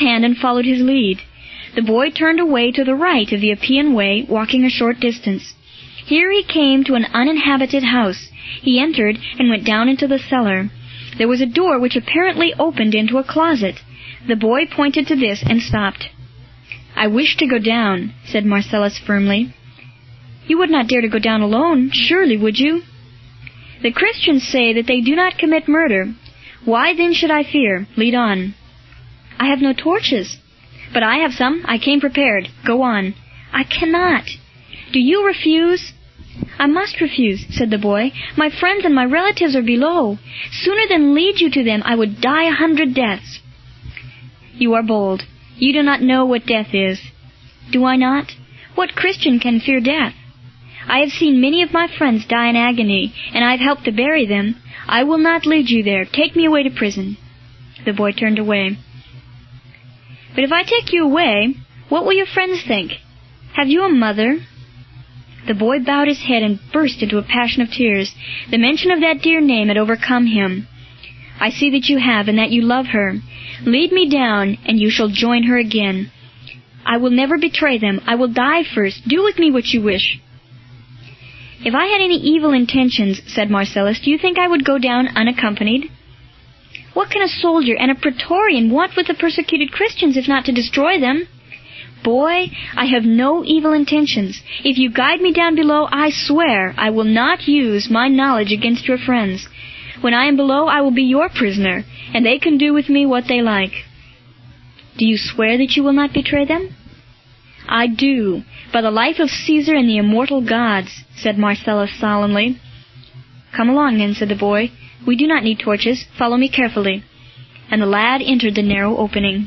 hand and followed his lead. The boy turned away to the right of the Appian Way, walking a short distance. Here he came to an uninhabited house. He entered and went down into the cellar. There was a door which apparently opened into a closet. The boy pointed to this and stopped. "I wish to go down," said Marcellus firmly. "You would not dare to go down alone, surely, would you?" "The Christians say that they do not commit murder. Why then should I fear? Lead on." "I have no torches." "But I have some. I came prepared. Go on." "I cannot." "Do you refuse?" "I must refuse," said the boy. "My friends and my relatives are below. Sooner than lead you to them, I would die 100 deaths." "You are bold. You do not know what death is." "Do I not? What Christian can fear death? I have seen many of my friends die in agony, and I have helped to bury them. I will not lead you there. Take me away to prison." The boy turned away. "But if I take you away, what will your friends think? Have you a mother?" The boy bowed his head and burst into a passion of tears. The mention of that dear name had overcome him. "I see that you have, and that you love her. Lead me down, and you shall join her again." "I will never betray them. I will die first. Do with me what you wish." "If I had any evil intentions," said Marcellus, "do you think I would go down unaccompanied?" "What can a soldier and a praetorian want with the persecuted Christians if not to destroy them?" "Boy, I have no evil intentions. If you guide me down below, I swear I will not use my knowledge against your friends. When I am below, I will be your prisoner, and they can do with me what they like." "Do you swear that you will not betray them?" "I do, by the life of Caesar and the immortal gods," said Marcellus solemnly. "Come along, then," said the boy. "We do not need torches. Follow me carefully." And the lad entered the narrow opening.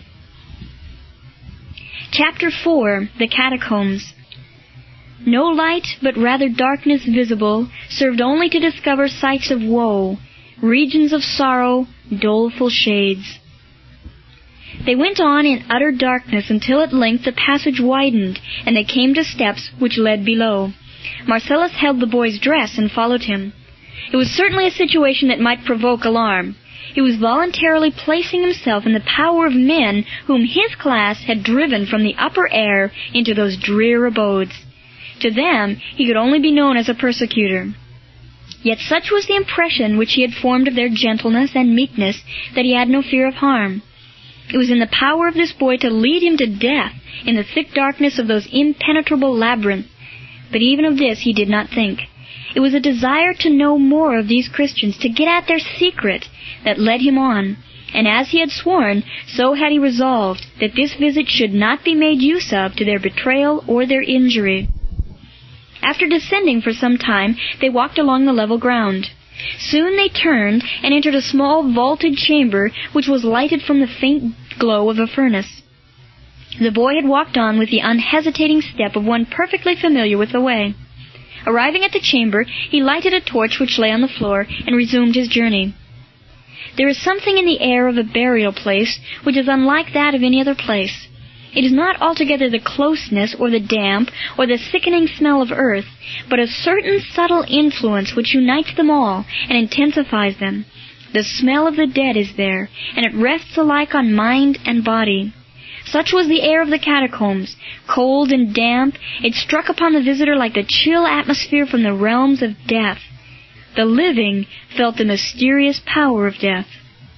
Chapter 4. The Catacombs. No light, but rather darkness visible, served only to discover sights of woe, regions of sorrow, doleful shades. They went on in utter darkness until at length the passage widened, and they came to steps which led below. Marcellus held the boy's dress and followed him. It was certainly a situation that might provoke alarm. He was voluntarily placing himself in the power of men whom his class had driven from the upper air into those drear abodes. To them he could only be known as a persecutor. Yet such was the impression which he had formed of their gentleness and meekness that he had no fear of harm. It was in the power of this boy to lead him to death in the thick darkness of those impenetrable labyrinths. But even of this he did not think. It was a desire to know more of these Christians, to get at their secret, that led him on, and as he had sworn, so had he resolved that this visit should not be made use of to their betrayal or their injury. After descending for some time, they walked along the level ground. Soon they turned and entered a small vaulted chamber which was lighted from the faint glow of a furnace. The boy had walked on with the unhesitating step of one perfectly familiar with the way. Arriving at the chamber, he lighted a torch which lay on the floor and resumed his journey. There is something in the air of a burial place which is unlike that of any other place. It is not altogether the closeness or the damp or the sickening smell of earth, but a certain subtle influence which unites them all and intensifies them. The smell of the dead is there, and it rests alike on mind and body. Such was the air of the catacombs. Cold and damp, it struck upon the visitor like the chill atmosphere from the realms of death. The living felt the mysterious power of death.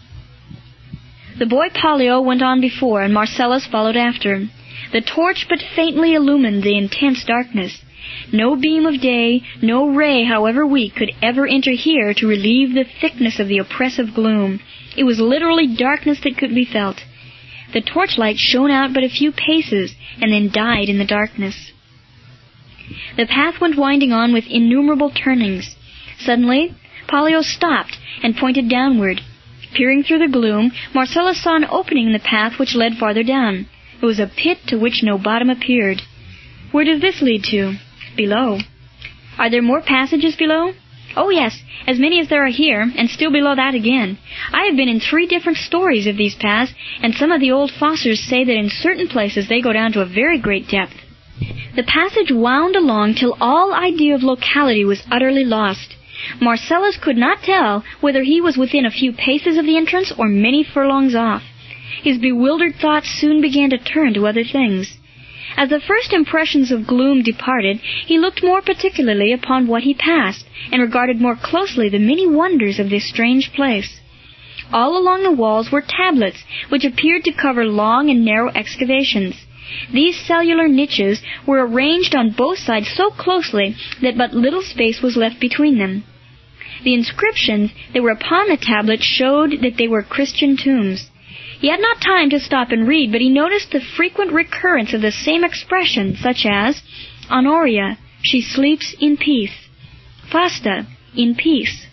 The boy Pollio went on before, and Marcellus followed after. The torch but faintly illumined the intense darkness. No beam of day, no ray, however weak, could ever enter here to relieve the thickness of the oppressive gloom. It was literally darkness that could be felt. The torchlight shone out but a few paces, and then died in the darkness. The path went winding on with innumerable turnings. Suddenly, Pollio stopped and pointed downward. Peering through the gloom, Marcellus saw an opening in the path which led farther down. It was a pit to which no bottom appeared. "Where does this lead to?" "Below." "Are there more passages below?" "Oh, yes, as many as there are here, and still below that again. I have been in 3 different stories of these paths, and some of the old fossors say that in certain places they go down to a very great depth." The passage wound along till all idea of locality was utterly lost. Marcellus could not tell whether he was within a few paces of the entrance or many furlongs off. His bewildered thoughts soon began to turn to other things. As the first impressions of gloom departed, he looked more particularly upon what he passed, and regarded more closely the many wonders of this strange place. All along the walls were tablets, which appeared to cover long and narrow excavations. These cellular niches were arranged on both sides so closely that but little space was left between them. The inscriptions that were upon the tablets showed that they were Christian tombs. He had not time to stop and read, but he noticed the frequent recurrence of the same expression, such as Honoria, she sleeps in peace. Fasta, in peace.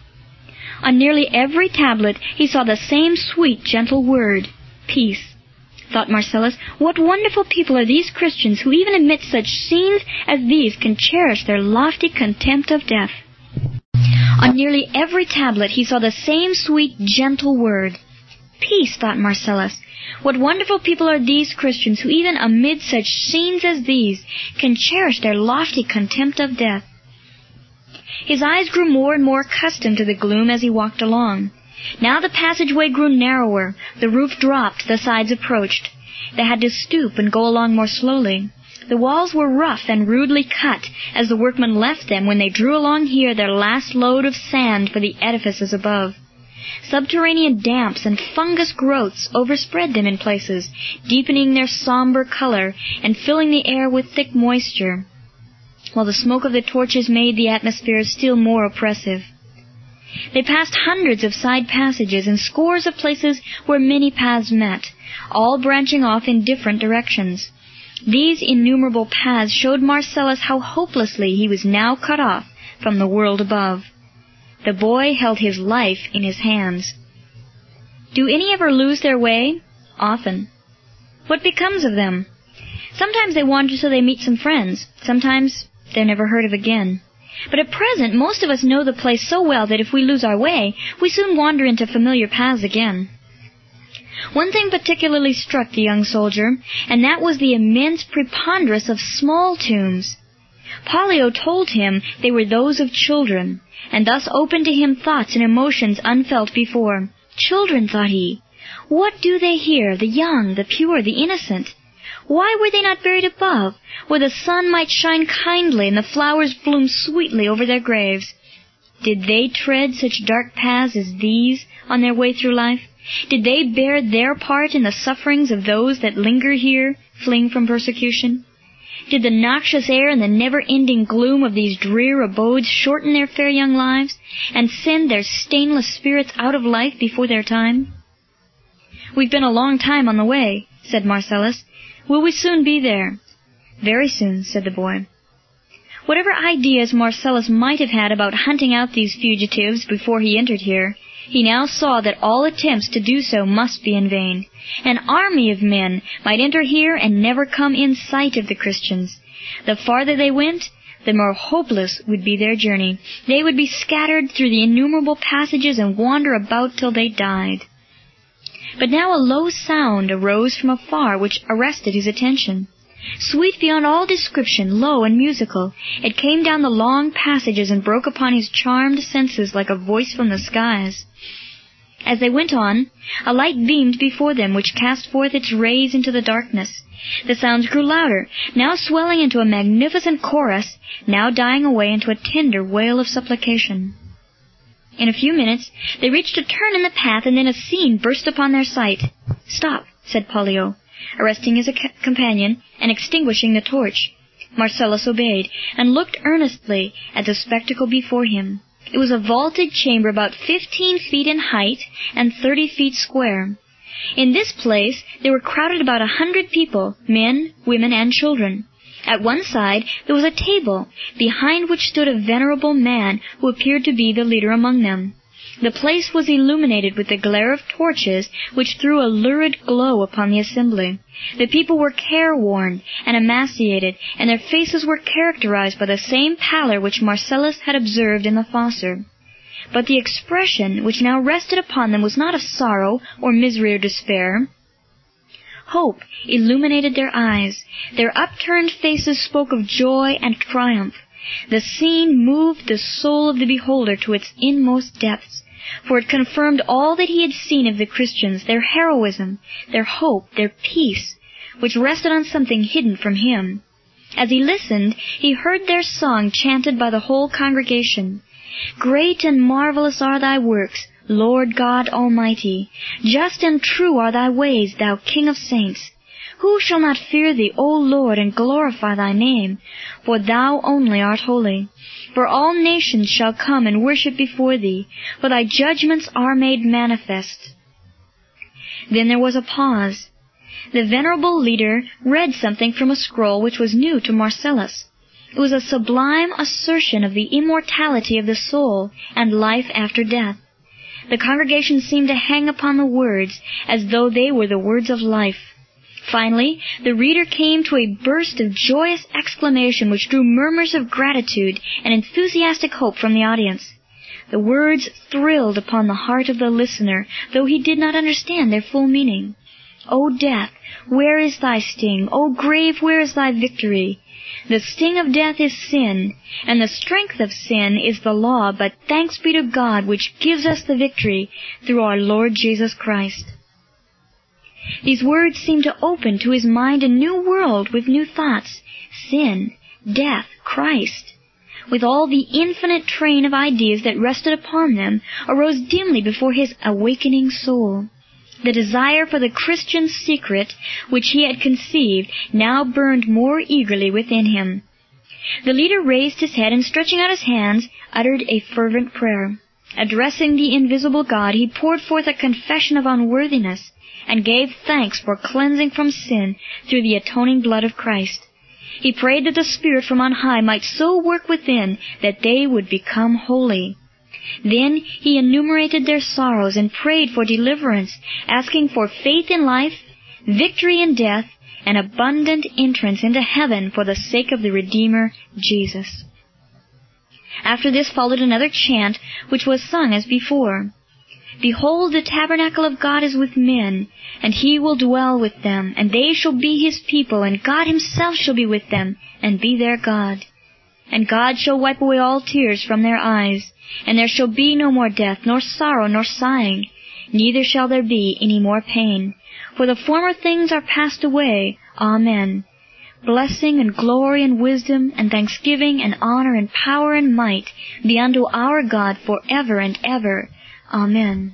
On nearly every tablet he saw the same sweet, gentle word, peace. Thought Marcellus, what wonderful people are these Christians who even amid such scenes as these can cherish their lofty contempt of death. On nearly every tablet he saw the same sweet, gentle word, peace, thought Marcellus. What wonderful people are these Christians who even amid such scenes as these can cherish their lofty contempt of death. His eyes grew more and more accustomed to the gloom as he walked along. Now the passageway grew narrower, the roof dropped, the sides approached. They had to stoop and go along more slowly. The walls were rough and rudely cut, as the workmen left them when they drew along here their last load of sand for the edifices above. Subterranean damps and fungus growths overspread them in places, deepening their somber color and filling the air with thick moisture, while the smoke of the torches made the atmosphere still more oppressive. They passed hundreds of side passages and scores of places where many paths met, all branching off in different directions. These innumerable paths showed Marcellus how hopelessly he was now cut off from the world above. The boy held his life in his hands. Do any ever lose their way? Often. What becomes of them? Sometimes they wander till they meet some friends. Sometimes they're never heard of again. But at present most of us know the place so well that if we lose our way, we soon wander into familiar paths again. One thing particularly struck the young soldier, and that was the immense preponderance of small tombs. Pollio told him they were those of children, and thus opened to him thoughts and emotions unfelt before. Children, thought he, what do they here, the young, the pure, the innocent? Why were they not buried above, where the sun might shine kindly and the flowers bloom sweetly over their graves? Did they tread such dark paths as these on their way through life? Did they bear their part in the sufferings of those that linger here, fleeing from persecution? Did the noxious air and the never-ending gloom of these drear abodes shorten their fair young lives, and send their stainless spirits out of life before their time? We've been a long time on the way, said Marcellus. Will we soon be there? Very soon, said the boy. Whatever ideas Marcellus might have had about hunting out these fugitives before he entered here, he now saw that all attempts to do so must be in vain. An army of men might enter here and never come in sight of the Christians. The farther they went, the more hopeless would be their journey. They would be scattered through the innumerable passages and wander about till they died. But now a low sound arose from afar which arrested his attention. Sweet beyond all description, low and musical, it came down the long passages and broke upon his charmed senses like a voice from the skies. As they went on, a light beamed before them which cast forth its rays into the darkness. The sounds grew louder, now swelling into a magnificent chorus, now dying away into a tender wail of supplication. In a few minutes they reached a turn in the path, and then a scene burst upon their sight. "Stop," said Pollio, arresting his companion and extinguishing the torch. Marcellus obeyed, and looked earnestly at the spectacle before him. It was a vaulted chamber about 15 feet in height and 30 feet square. In this place there were crowded about 100 people, men, women, and children. At one side there was a table, behind which stood a venerable man who appeared to be the leader among them. The place was illuminated with the glare of torches, which threw a lurid glow upon the assembly. The people were careworn and emaciated, and their faces were characterized by the same pallor which Marcellus had observed in the fossa. But the expression which now rested upon them was not of sorrow or misery or despair. Hope illuminated their eyes. Their upturned faces spoke of joy and triumph. The scene moved the soul of the beholder to its inmost depths. for it confirmed all that he had seen of the Christians, their heroism, their hope, their peace, which rested on something hidden from him. As he listened, he heard their song chanted by the whole congregation. "Great and marvelous are thy works, Lord God Almighty. Just and true are thy ways, thou King of saints. Who shall not fear thee, O Lord, and glorify thy name? For thou only art holy. For all nations shall come and worship before thee, for thy judgments are made manifest." Then there was a pause. The venerable leader read something from a scroll which was new to Marcellus. It was a sublime assertion of the immortality of the soul and life after death. The congregation seemed to hang upon the words as though they were the words of life. Finally, the reader came to a burst of joyous exclamation which drew murmurs of gratitude and enthusiastic hope from the audience. The words thrilled upon the heart of the listener, though he did not understand their full meaning. "O death, where is thy sting? O grave, where is thy victory? The sting of death is sin, and the strength of sin is the law, but thanks be to God which gives us the victory through our Lord Jesus Christ." These words seemed to open to his mind a new world with new thoughts. Sin, death, Christ. With all the infinite train of ideas that rested upon them, arose dimly before his awakening soul. The desire for the Christian secret, which he had conceived, now burned more eagerly within him. The leader raised his head and, stretching out his hands, uttered a fervent prayer. Addressing the invisible God, he poured forth a confession of unworthiness, and gave thanks for cleansing from sin through the atoning blood of Christ. He prayed that the Spirit from on high might so work within that they would become holy. Then he enumerated their sorrows and prayed for deliverance, asking for faith in life, victory in death, and abundant entrance into heaven for the sake of the Redeemer, Jesus. After this followed another chant, which was sung as before. "Behold, the tabernacle of God is with men, and he will dwell with them, and they shall be his people, and God himself shall be with them, and be their God. And God shall wipe away all tears from their eyes, and there shall be no more death, nor sorrow, nor sighing, neither shall there be any more pain. For the former things are passed away. Amen. Blessing and glory and wisdom and thanksgiving and honor and power and might be unto our God for ever and ever. Amen."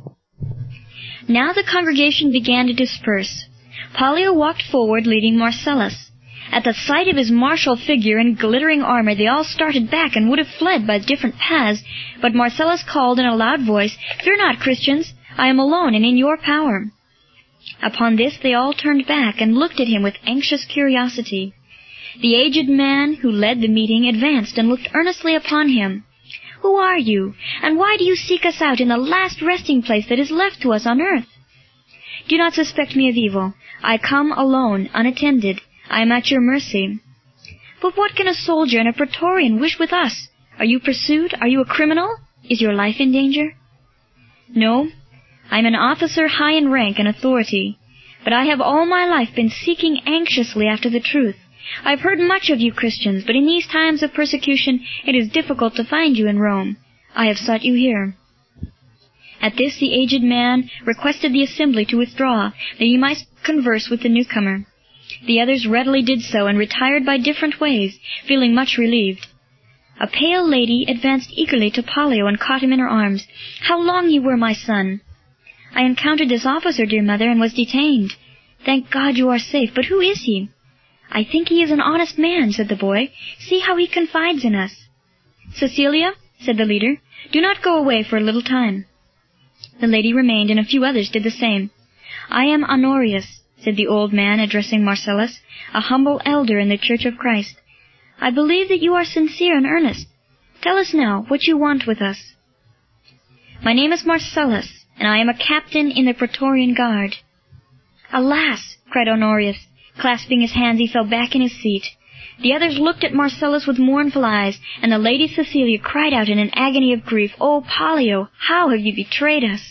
Now the congregation began to disperse. Pollio walked forward, leading Marcellus. At the sight of his martial figure and glittering armor, they all started back and would have fled by different paths, but Marcellus called in a loud voice, "Fear not, Christians, I am alone and in your power." Upon this they all turned back and looked at him with anxious curiosity. The aged man who led the meeting advanced and looked earnestly upon him. "Who are you, and why do you seek us out in the last resting place that is left to us on earth?" "Do not suspect me of evil. I come alone, unattended. I am at your mercy." "But what can a soldier and a praetorian wish with us? Are you pursued? Are you a criminal? Is your life in danger?" "No, I am an officer high in rank and authority, but I have all my life been seeking anxiously after the truth. I have heard much of you Christians, but in these times of persecution it is difficult to find you in Rome. I have sought you here." At this the aged man requested the assembly to withdraw, that he might converse with the newcomer. The others readily did so, and retired by different ways, feeling much relieved. A pale lady advanced eagerly to Pollio and caught him in her arms. "How long you were, my son?" "I encountered this officer, dear mother, and was detained. Thank God you are safe, but who is he?" "I think he is an honest man," said the boy. "See how he confides in us." "Cecilia," said the leader, "do not go away for a little time." The lady remained, and a few others did the same. "I am Honorius," said the old man, addressing Marcellus, "a humble elder in the Church of Christ. I believe that you are sincere and earnest. Tell us now what you want with us." "My name is Marcellus, and I am a captain in the Praetorian Guard." "Alas!" cried Honorius. Clasping his hands, he fell back in his seat. The others looked at Marcellus with mournful eyes, and the Lady Cecilia cried out in an agony of grief, "O Pollio, how have you betrayed us?"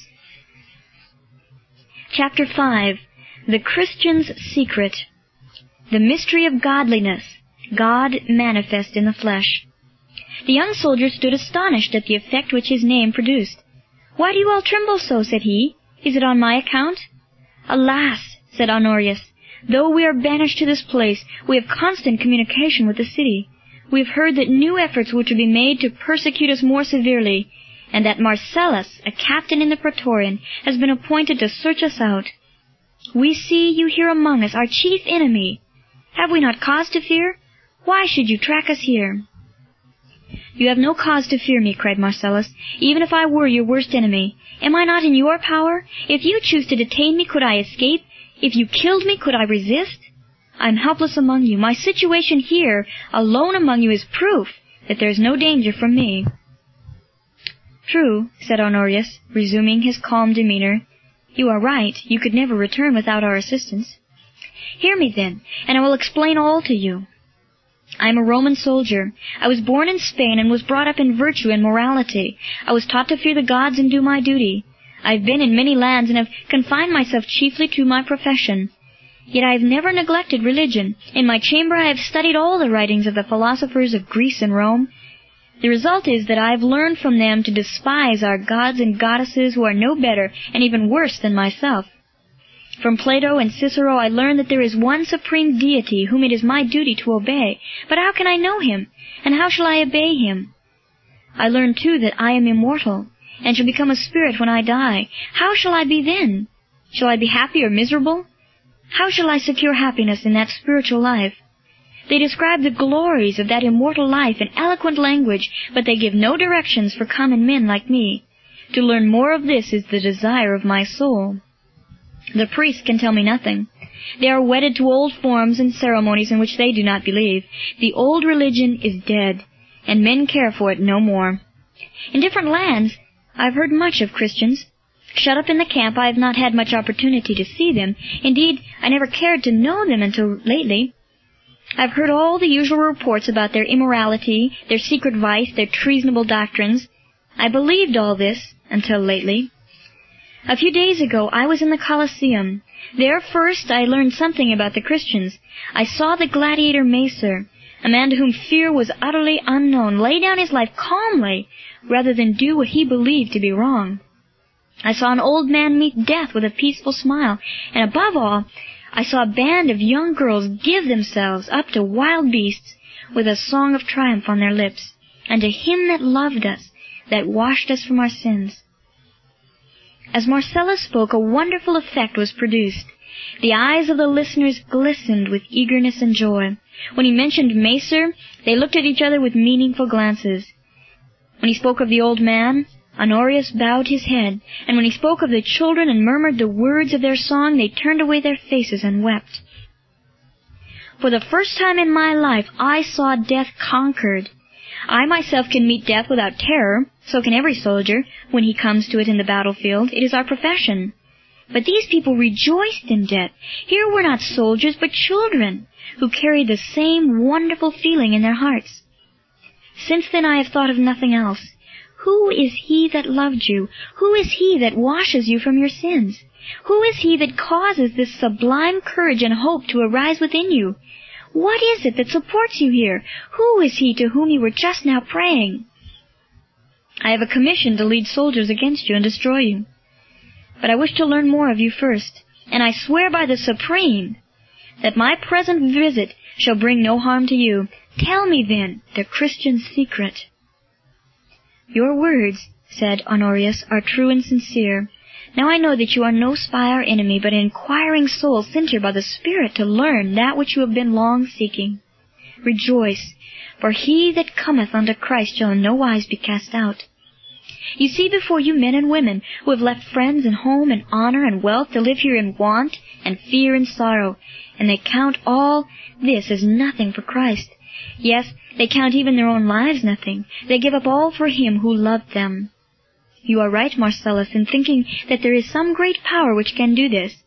Chapter 5. The Christian's Secret. The Mystery of Godliness. God manifest in the flesh. The young soldier stood astonished at the effect which his name produced. "Why do you all tremble so?" said he. "Is it on my account?" "Alas," said Honorius, "though we are banished to this place, we have constant communication with the city. We have heard that new efforts were to be made to persecute us more severely, and that Marcellus, a captain in the Praetorian, has been appointed to search us out. We see you here among us, our chief enemy. Have we not cause to fear? Why should you track us here?" "You have no cause to fear me," cried Marcellus, "even if I were your worst enemy. Am I not in your power? If you choose to detain me, could I escape? If you killed me, could I resist? I am helpless among you. My situation here, alone among you, is proof that there is no danger from me." "True," said Honorius, resuming his calm demeanor. "You are right. You could never return without our assistance. Hear me, then, and I will explain all to you. I am a Roman soldier. I was born in Spain and was brought up in virtue and morality. I was taught to fear the gods and do my duty. I have been in many lands and have confined myself chiefly to my profession. Yet I have never neglected religion. In my chamber I have studied all the writings of the philosophers of Greece and Rome. The result is that I have learned from them to despise our gods and goddesses who are no better and even worse than myself. From Plato and Cicero I learned that there is one supreme deity whom it is my duty to obey. But how can I know him, and how shall I obey him? I learned, too, that I am immortal, and shall become a spirit when I die. How shall I be then? Shall I be happy or miserable? How shall I secure happiness in that spiritual life? They describe the glories of that immortal life in eloquent language, but they give no directions for common men like me. To learn more of this is the desire of my soul. The priests can tell me nothing. They are wedded to old forms and ceremonies in which they do not believe. The old religion is dead, and men care for it no more. In different lands I have heard much of Christians. Shut up in the camp, I have not had much opportunity to see them. Indeed, I never cared to know them until lately. I have heard all the usual reports about their immorality, their secret vice, their treasonable doctrines. I believed all this until lately. A few days ago I was in the Colosseum. There first I learned something about the Christians. I saw the gladiator Macer, a man to whom fear was utterly unknown, lay down his life calmly rather than do what he believed to be wrong. I saw an old man meet death with a peaceful smile, and above all, I saw a band of young girls give themselves up to wild beasts with a song of triumph on their lips, and to Him that loved us, that washed us from our sins. As Marcellus spoke, a wonderful effect was produced. The eyes of the listeners glistened with eagerness and joy. When he mentioned Macer, they looked at each other with meaningful glances. When he spoke of the old man, Honorius bowed his head, and when he spoke of the children and murmured the words of their song, they turned away their faces and wept. For the first time in my life, I saw death conquered. I myself can meet death without terror, so can every soldier, when he comes to it in the battlefield. It is our profession. But these people rejoiced in death. Here were not soldiers, but children, who carried the same wonderful feeling in their hearts. Since then I have thought of nothing else. Who is He that loved you? Who is He that washes you from your sins? Who is He that causes this sublime courage and hope to arise within you? What is it that supports you here? Who is He to whom you were just now praying? I have a commission to lead soldiers against you and destroy you. But I wish to learn more of you first, and I swear by the Supreme that my present visit shall bring no harm to you. Tell me, then, the Christian secret. Your words, said Honorius, are true and sincere. Now I know that you are no spy or enemy, but an inquiring soul sent here by the Spirit to learn that which you have been long seeking. Rejoice, for he that cometh unto Christ shall in no wise be cast out. You see before you men and women who have left friends and home and honor and wealth to live here in want and fear and sorrow, and they count all this as nothing for Christ. Yes, they count even their own lives nothing. They give up all for Him who loved them. You are right, Marcellus, in thinking that there is some great power which can do this.